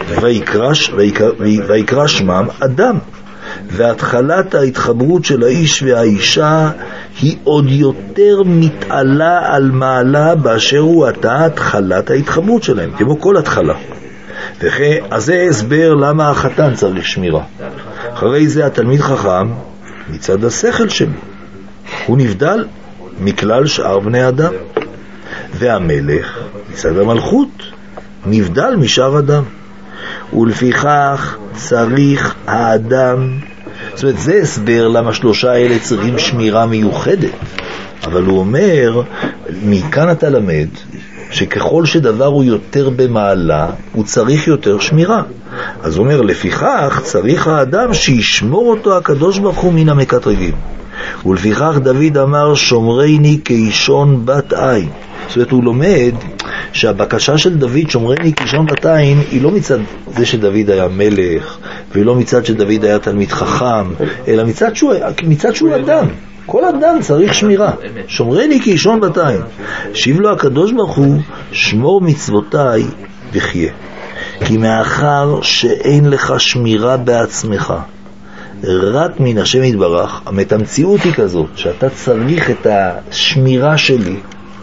ויקרא שמם אדם. והתחלת ההתחברות של האיש והאישה היא עוד יותר מתעלה על מעלה באשר הוא אתה התחלת ההתחברות שלהם, כמו כל התחלה. אז זה הסבר למה החתן צריך שמירה. אחרי זה התלמיד חכם מצד השכל שלו, הוא נבדל מכלל שאר בני אדם, והמלך מצד המלכות נבדל משאר אדם, ולפיכך צריך האדם. זאת אומרת, זה הסבר למה שלושה אלה צריכים שמירה מיוחדת. אבל הוא אומר, מכאן אתה למד שככל שדבר הוא יותר במעלה, הוא צריך יותר שמירה. אז הוא אומר, לפיכך צריך האדם שישמור אותו הקדוש ברוך הוא מן המקטרגים. ולפיכך דוד אמר, שומרני כאישון בת עין. זאת אומרת, הוא לומד שהבקשה של דוד, שומרני כאישון בת עין, היא לא מצד זה שדוד היה מלך, והיא לא מצד שדוד היה תלמיד חכם, אלא מצד שהוא אדם. כל אדם צריך שמירה. שומרני כאישון בת עין. שיב לו הקדוש ברוך הוא, שמור מצוותיי וחיה. כי מאחר שאין לך שמירה בעצמך, רק מן השם יתברך, המציאות היא כזאת, שאתה צריך את השמירה שלי,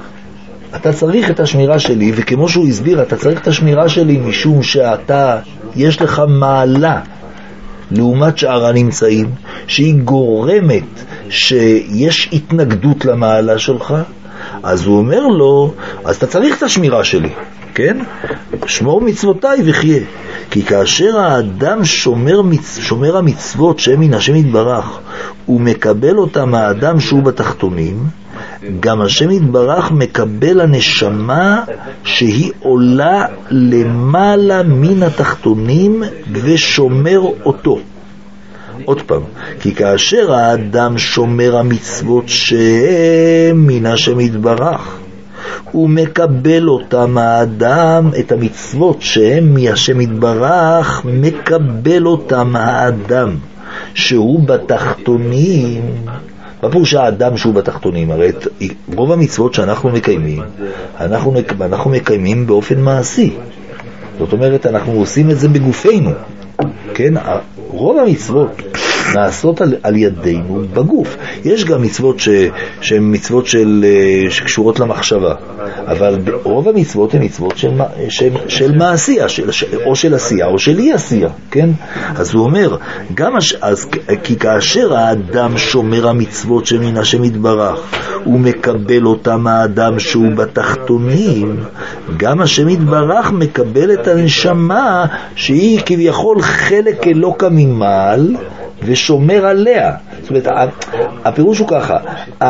וכמו שהוא הסביר, אתה צריך את השמירה שלי משום שאתה, יש לך מעלה לעומת שאר הנמצאים, שהיא גורמת שיש התנגדות למעלה שלך. אז הוא אומר לו, אז אתה צריך את השמירה שלי, כן? שמור מצוותיי וחיה. כי כאשר האדם שומר המצוות שהם מן השם יתברך, הוא מקבל אותם מהאדם שהוא בתחתונים, גם השם יתברך מקבל הנשמה שהיא עולה למעלה מן התחתונים ושומר אותו. עוד פעם, כי כאשר האדם שומר המצוות שהם מן השם יתברך, הוא מקבל אותם, האדם, את המצוות שהם מהשם יתברך, מקבל אותם האדם שהוא בתחתונים. מה פירוש האדם שהוא בתחתונים? הרי רוב המצוות שאנחנו מקיימים, אנחנו מקיימים באופן מעשי. זאת אומרת, אנחנו עושים את זה בגופנו. כן? רוב המצוות נעשות על ידינו בגוף. יש גם מצוות שהן מצוות שקשורות למחשבה, אבל רוב המצוות הן מצוות של מעשייה, או של עשייה או של אי עשייה, כן? אז הוא אומר, כי כאשר האדם שומר המצוות שמן השם יתברך, הוא מקבל אותם האדם שהוא בתחתונים, גם השם יתברך מקבל את הנשמה שהיא כביכול חלק אלוקה ממעל ושומר עליה. זאת אומרת, הפירוש הוא ככה,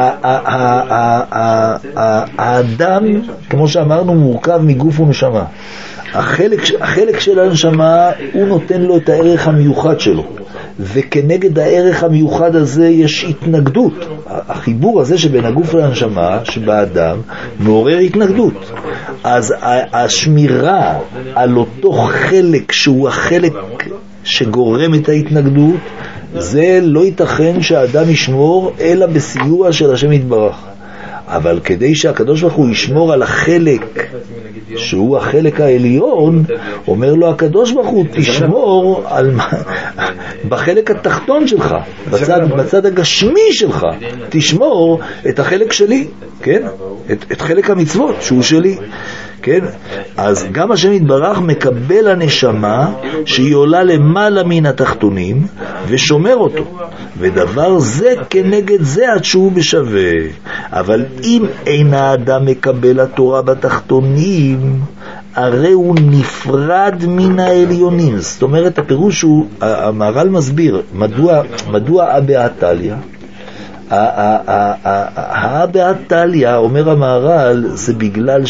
האדם, כמו שאמרנו, מורכב מגוף ונשמה. החלק של הנשמה, הוא נותן לו את הערך המיוחד שלו, וכנגד הערך המיוחד הזה יש התנגדות. החיבור הזה שבין הגוף והנשמה שבאדם מעורר התנגדות. אז השמירה על אותו חלק שהוא החלק שגורם את ההתנגדות, זה לא ייתכן שהאדם ישמור אלא בסיוע של השם יתברך. אבל כדי שהקדוש ברוך הוא ישמור על החלק שהוא החלק העליון, אומר לו הקדוש ברוך הוא, תשמור בחלק התחתון שלך, בצד הגשמי שלך, תשמור את החלק שלי, כן? את חלק המצוות שהוא שלי, כן? אז גם השם יתברך מקבל הנשמה שהיא עולה למעלה מן התחתונים ושומר אותו, ודבר זה כנגד זה עד שהוא בשווה. אבל אם אין האדם מקבל התורה בתחתונים, הרי הוא נפרד מן העליונים. זאת אומרת, הפירוש הוא, המהר"ל מסביר מדוע הבאתליה. הבאתליה, אומר המהר"ל, זה בגלל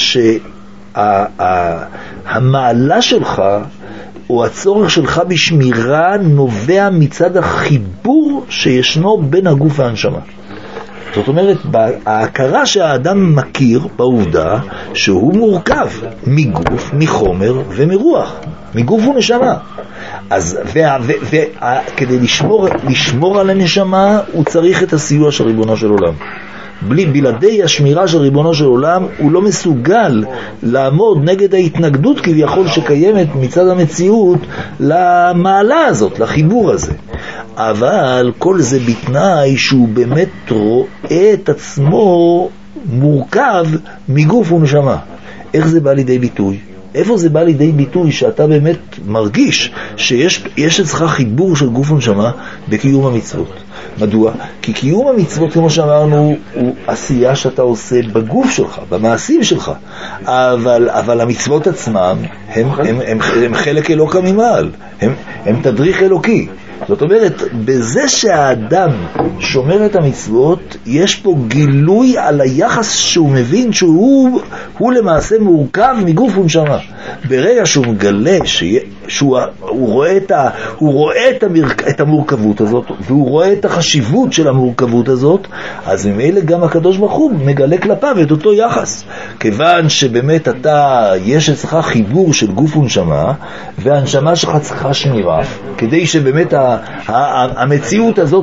המעלה שלך או הצורך שלך בשמירה נובע מצד החיבור שישנו בין הגוף והנשמה. זאת אומרת, ההכרה שהאדם מכיר בעובדה שהוא מורכב מגוף, מחומר ומרוח, מגוף ונשמה. אז כדי לשמור על הנשמה הוא צריך את הסיוע של ריבונו של עולם. בלעדי השמירה של ריבונו של עולם הוא לא מסוגל לעמוד נגד ההתנגדות כביכול שקיימת מצד המציאות למעלה הזאת, לחיבור הזה. אבל כל זה בתנאי שהוא באמת רואה את עצמו מורכב מגוף ונשמה. איך זה בא לידי ביטוי? איפה זה בא לידי ביטוי שאתה באמת מרגיש שיש אצלך חיבור של גוף ונשמה בקיום המצוות? מדוע? כי קיום המצוות, כמו שאמרנו, הוא עשייה שאתה עושה בגוף שלך, במעשים שלך. אבל המצוות עצמם הם חלק אלוקה ממעל, הם תדריך אלוקי. זאת אומרת, בזה שהאדם שומר את המצוות, יש פה גילוי על היחס שהוא מבין שהוא למעשה מורכב מגוף ונשמה. ברגע שהוא מגלה שהוא רואה את המורכבות הזאת, והוא רואה את החשיבות של המורכבות הזאת, אז ממילא גם הקדוש ברוך הוא מגלה כלפיו את אותו יחס. כיוון שבאמת יש אצלך חיבור של גוף ונשמה, והנשמה שלך צריכה שמירה, כדי שבאמת המציאות הזאת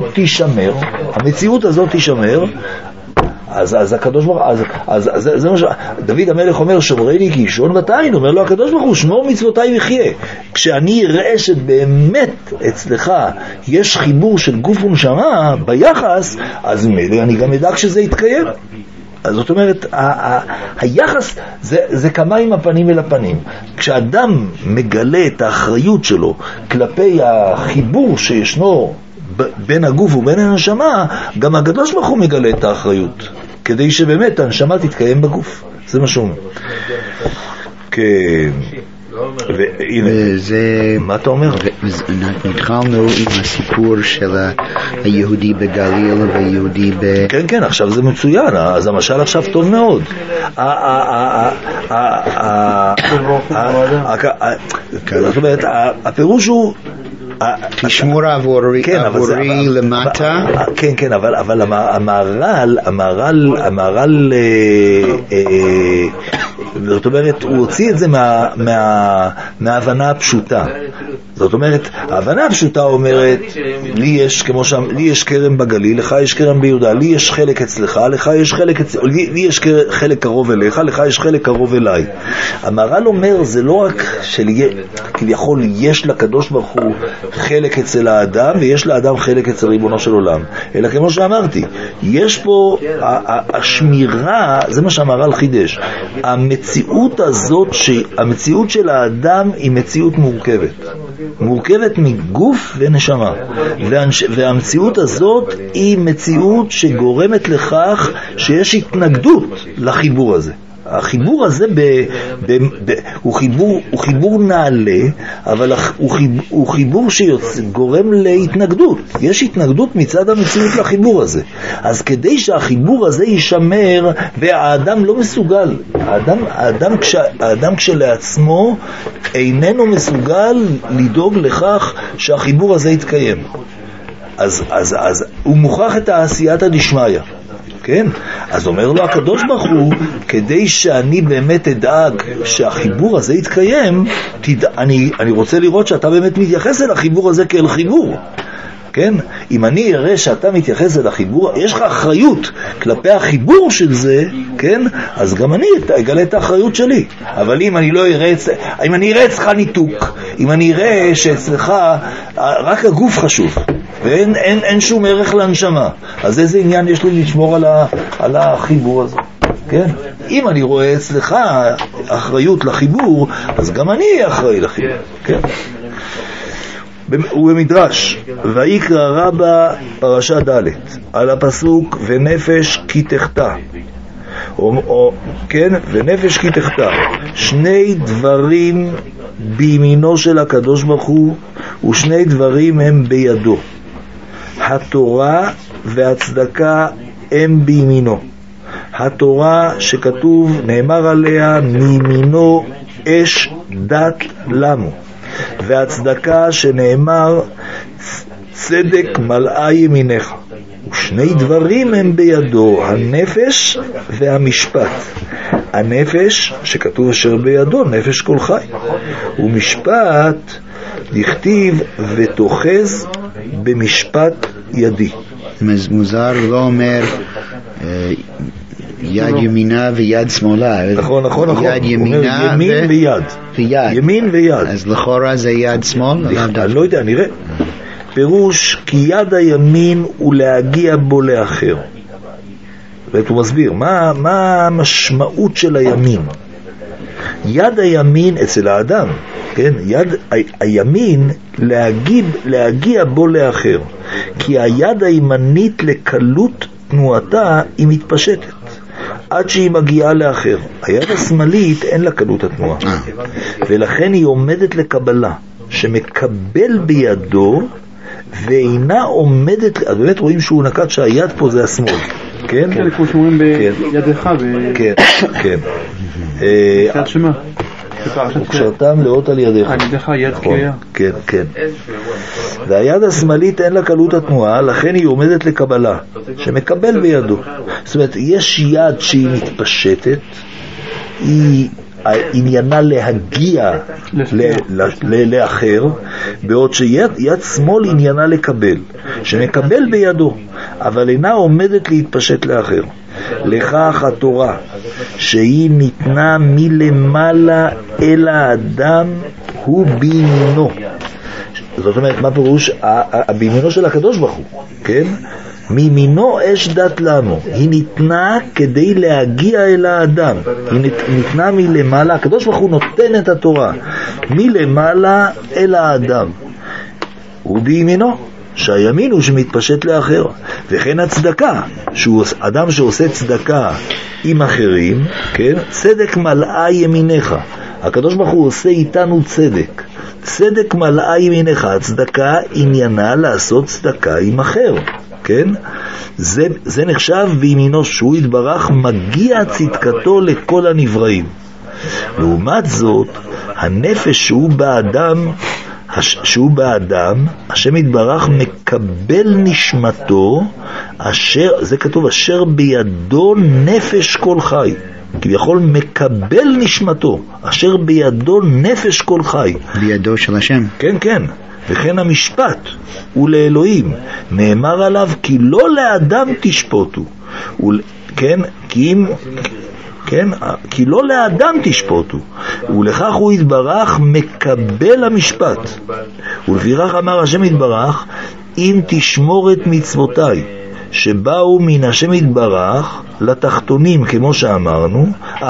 תישמר, אז הקדוש ברוך הוא, זה מה דוד המלך אומר, שומרני כי ישון בתיין, אומר לו הקדוש ברוך הוא, שמור מצוותיי וחיה. כשאני אראה שבאמת אצלך יש חיבור של גוף ונשמה ביחס, אז מילא אני גם אדאג שזה יתקיים. אז זאת אומרת, היחס זה כמה עם הפנים אל הפנים. כשאדם מגלה את האחריות שלו כלפי החיבור שישנו בין הגוף ובין הנשמה, גם הקדוש ברוך הוא מגלה את האחריות, כדי שבאמת הנשמה תתקיים בגוף. זה מה שהוא אומר. כן. והנה, מה אתה אומר? התחלנו עם הסיפור של היהודי בגליל והיהודי כן, כן, עכשיו זה מצוין, אז המשל עכשיו טוב מאוד. זאת אומרת, הפירוש הוא תשמור עבורי למטה. כן, כן, אבל המהר"ל זאת אומרת, הוא הוציא את זה מההבנה הפשוטה. זאת אומרת, ההבנה הפשוטה אומרת, לי יש כרם בגליל, לך יש כרם ביהודה, לי יש חלק אצלך, לך יש חלק לי יש חלק קרוב אליך, לך יש חלק קרוב אליי. המהר"ל אומר, זה לא רק כביכול יש לקדוש ברוך הוא חלק אצל האדם, ויש לאדם חלק אצל ריבונו של עולם, אלא כמו שאמרתי, יש פה השמירה, זה מה שהמהר"ל חידש, המציאות הזאת, המציאות של האדם היא מציאות מורכבת מגוף ונשמה, והמציאות הזאת היא מציאות שגורמת לכך שיש התנגדות לחיבור הזה. החיבור הזה הוא חיבור נעלה, אבל הוא חיבור שגורם להתנגדות. יש התנגדות מצד המציאות לחיבור הזה. אז כדי שהחיבור הזה יישמר, והאדם לא מסוגל, האדם כשלעצמו איננו מסוגל לדאוג לכך שהחיבור הזה יתקיים. אז הוא מוכרח את העשיית הדשמיא. כן? אז אומר לו הקדוש ברוך הוא, כדי שאני באמת אדאג שהחיבור הזה יתקיים, אני רוצה לראות שאתה באמת מתייחס אל החיבור הזה כאל חיבור. כן? אם אני אראה שאתה מתייחס אל החיבור, יש לך אחריות כלפי החיבור של זה, כן? אז גם אני אגלה את האחריות שלי. אבל אם אני לא אראה, אם אני אראה אצלך ניתוק, אם אני אראה שאצלך רק הגוף חשוב, ואין שום ערך להנשמה, אז איזה עניין יש לי לשמור על החיבור הזה? כן? אם אני רואה אצלך אחריות לחיבור, אז גם אני אהיה אחראי לחיבור. כן? ובמדרש, ויקרא רבא פרשה ד' על הפסוק ונפש כי תחטא, כן, ונפש כי תחטא, שני דברים בימינו של הקדוש ברוך הוא, ושני דברים הם בידו, התורה והצדקה הם בימינו. התורה שכתוב, נאמר עליה, מימינו אש דת למו, והצדקה שנאמר, צדק מלאה ימינך. ושני דברים הם בידו, הנפש והמשפט. הנפש שכתוב אשר בידו, נפש כל חי, ומשפט לכתיב ותוחז במשפט ידי. מוזר לא אומר יד ימינה ויד שמאלה. נכון. יד ימינה ימין ויד. ימין ויד. אז לכאורה זה יד שמאל? אני לא יודע, נראה. פירוש כי יד הימין הוא להגיע בו לאחר. והוא מסביר מה המשמעות של הימין. יד הימין אצל האדם, כן? יד הימין להגיע בו לאחר, כי היד הימנית לקלות תנועתה היא מתפשטת עד שהיא מגיעה לאחר. היד השמאלית אין לה קלות התנועה, ולכן היא עומדת לקבלה, שמקבל בידו ואינה עומדת. אז באמת רואים שהוא נקט שהיד פה זה השמאל, כן? כן, כמו שאומרים בידך. כן, כן. יד שמה? וקשרתם לאות על ידיך. על ידיך יד קריאה. כן, כן. והיד השמאלית אין לה קלות התנועה, לכן היא עומדת לקבלה, שמקבל בידו. זאת אומרת, יש יד שהיא מתפשטת, היא עניינה להגיע לאחר, בעוד שיד שמאל עניינה לקבל, שמקבל בידו, אבל אינה עומדת להתפשט לאחר. לכך התורה שהיא ניתנה מלמעלה אל האדם הוא בימינו. זאת אומרת, מה פירוש? בימינו של הקדוש ברוך הוא, כן? מימינו אש דת למו, היא ניתנה כדי להגיע אל האדם, היא ניתנה מלמעלה. הקדוש ברוך הוא נותן את התורה מלמעלה אל האדם, הוא בימינו, שהימין הוא שמתפשט לאחר. וכן הצדקה, שהוא אדם שעושה צדקה עם אחרים, כן? צדק מלאה ימינך. הקדוש ברוך הוא עושה איתנו צדק. צדק מלאה ימינך, צדקה עניינה לעשות צדקה עם אחר, כן? זה נחשב בימינו שהוא יתברך מגיע צדקתו לכל הנבראים. לעומת זאת, הנפש שהוא באדם, השם יתברך מקבל נשמתו, זה כתוב, אשר בידו נפש כל חי. כביכול מקבל נשמתו, אשר בידו נפש כל חי. בידו של השם. כן, כן. וכן המשפט הוא לאלוהים. נאמר עליו, כי לא לאדם תשפוטו. כן, כי לא לאדם תשפוטו, ולכך הוא יתברך מקבל המשפט. ולפיכך אמר השם יתברך, אם תשמור את מצוותיי שבאו מן השם יתברך לתחתונים, כמו שאמרנו.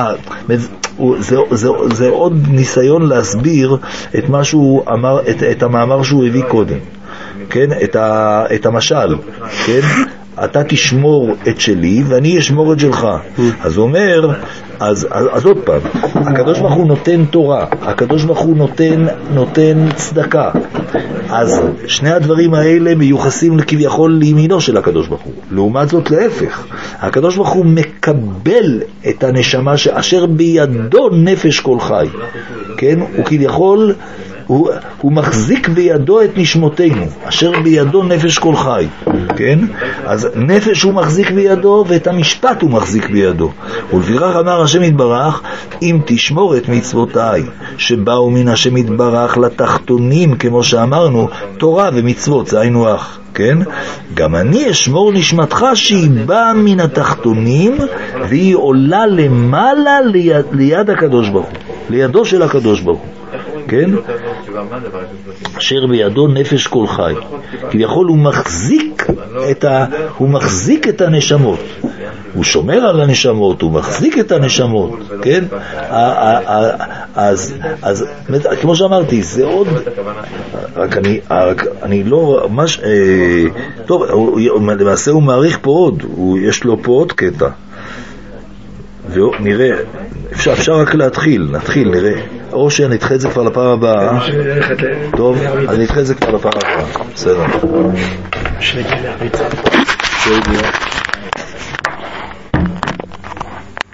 זה עוד ניסיון להסביר את מה שהוא אמר, את המאמר שהוא הביא קודם, כן? את המשל, כן? אתה תשמור את שלי ואני אשמור את שלך. אז הוא אומר, אז עוד פעם, הקדוש ברוך הוא נותן תורה, הקדוש ברוך הוא נותן צדקה. אז שני הדברים האלה מיוחסים כביכול לימינו של הקדוש ברוך הוא. לעומת זאת להפך, הקדוש ברוך הוא מקבל את הנשמה שאשר בידו נפש כל חי, כן? הוא כביכול הוא מחזיק בידו את נשמותינו, אשר בידו נפש כל חי, כן? אז נפש הוא מחזיק בידו ואת המשפט הוא מחזיק בידו. ולפיכך אמר השם יתברך, אם תשמור את מצוותיי שבאו מן השם יתברך לתחתונים, כמו שאמרנו, תורה ומצוות, זה היינו אח, כן? גם אני אשמור נשמתך שהיא באה מן התחתונים והיא עולה למעלה ליד הקדוש ברוך הוא, לידו של הקדוש ברוך הוא, כן? אשר בידו נפש כל חי. כביכול הוא מחזיק את הנשמות, הוא שומר על הנשמות, הוא מחזיק את הנשמות, כן? אז כמו שאמרתי, זה עוד, רק אני לא ממש, טוב, למעשה הוא מעריך פה עוד, יש לו פה עוד קטע, ונראה, אפשר רק נתחיל, נראה, או שנדחה את זה כבר לפעם הבאה. טוב, אז נדחה את זה כבר לפעם הבאה, בסדר.